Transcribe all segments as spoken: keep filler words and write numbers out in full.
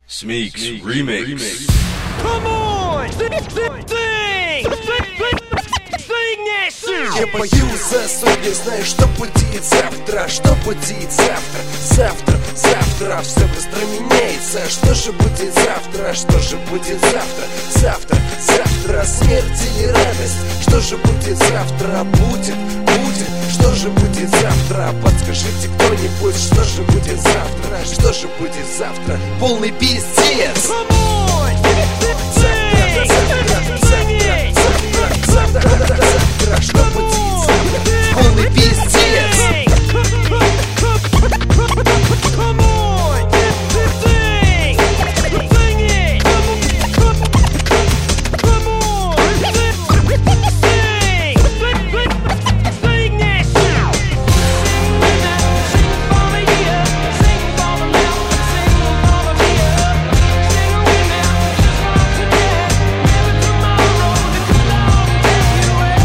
Smeeks Remix. Come on! Sing! Sing! Sing! Sing that shit! Я боюсь за совесть, знаю, что будет завтра. Что будет завтра? Завтра, завтра все быстро меняется. Что же будет завтра? Что же будет завтра? Завтра, завтра смерть или радость? Что же будет завтра? Будет, будет. Что же будет завтра? Подскажите кто-нибудь, что же будет завтра? Что же будет завтра? Полный пиздец! Come on! Завтра, завтра, завтра, завтра, завтра, завтра, завтра, что будет завтра? Полный пиздец! Come on! Sing! Sing it! Come on! Sing! Sing that shit! Sing for me here, sing for me now, sing for me here, sing with now, just for today, never tomorrow, the good Lord take you away.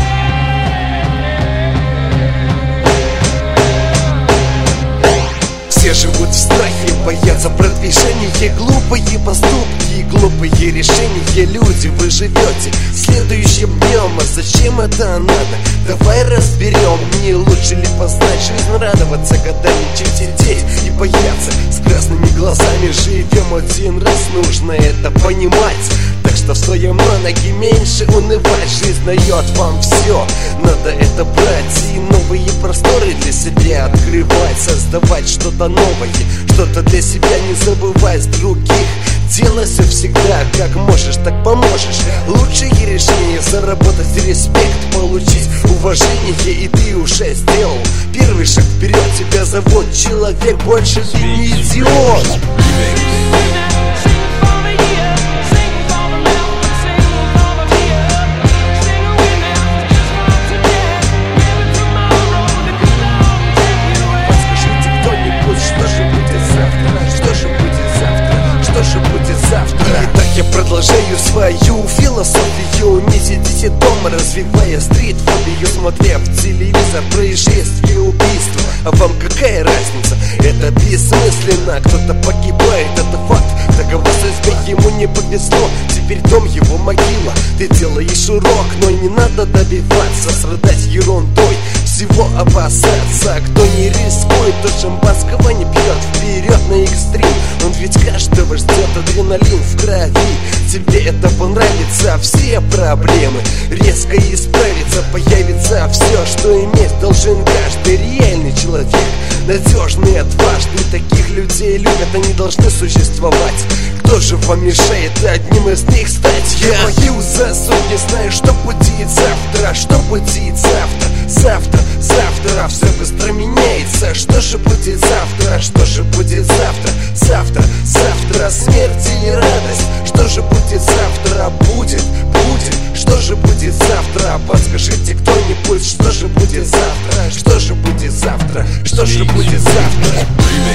Все живут в страхе, боятся продвижения. Глупые поступки, глупые решения. Люди, вы живете следующим днем. А зачем это надо? Давай разберем. Не лучше ли познать жизнь, радоваться годами, чем сидеть и бояться? С красными глазами живем один раз, нужно это понимать. Так что встаем на ноги, меньше унывать. Жизнь дает вам все, надо это брать и новые просторы для себя открывать, создавать что-то новое, что-то для себя не забывай с других. Делай все всегда, как можешь, так поможешь. Лучшие решения заработать респект, получить уважение, и ты уже сделал первый шаг вперед. Тебя зовут человек, больше ты не идиот. Итак, я продолжаю свою философию. Не сидите дома, развивая стрит-фобию, смотря в телевизор происшествия, убийства. А вам какая разница? Это бессмысленно. Кто-то погибает, это факт. Такова судьба, ему не повезло. Теперь дом его могила. Ты делаешь урок, но не надо добиваться, страдать ерундой, всего опасаться. Кто не рискует, то шампанского не пьет. Вперед на экстрим, он ведь каждого ждет. Адреналин в крови, тебе это понравится. Все проблемы резко исправиться. Появится все, что иметь должен каждый реальный человек. Надежный, отважный, таких людей любят, они должны существовать. Кто же вам мешает одним из них стать? Я боюсь за совесть, знаю, что будет завтра. Что будет завтра? Завтра, завтра все быстро меняется. Что же будет завтра? Что же будет завтра? Завтра, завтра смерть или радость? Что же будет завтра? Будет, будет. Что же будет завтра? Подскажите кто-нибудь, что же будет завтра? Что же будет завтра? Что же будет завтра?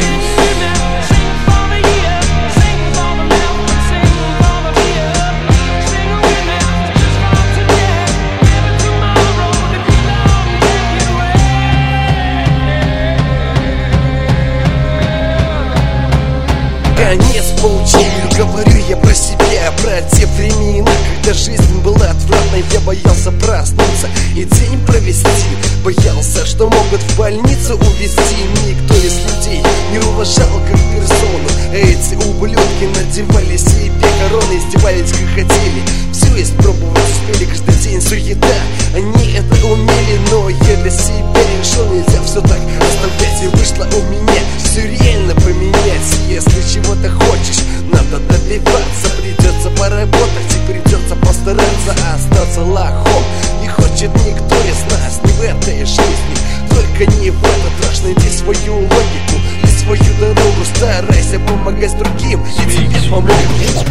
Конец поучению, говорю я про себя, про те времена, когда жизнь была отвратной. Я боялся проснуться и день провести, боялся, что могут в больницу увезти. Никто из людей не уважал как персону. Эти ублюдки надевали себе короны, издевались как хотели. Все испробовать успели, каждый день суета. Они это умели, но я для себя решил, нельзя все так оставлять. И вышло у меня все реально поменять. Если чего-то хочешь, надо добиваться. Придется поработать и придется постараться остаться лохом. Не хочет никто из нас, не в этой жизни, только не в этот раз. Найди свою логику и свою дорогу, старайся помогать другим, и тебе помогут.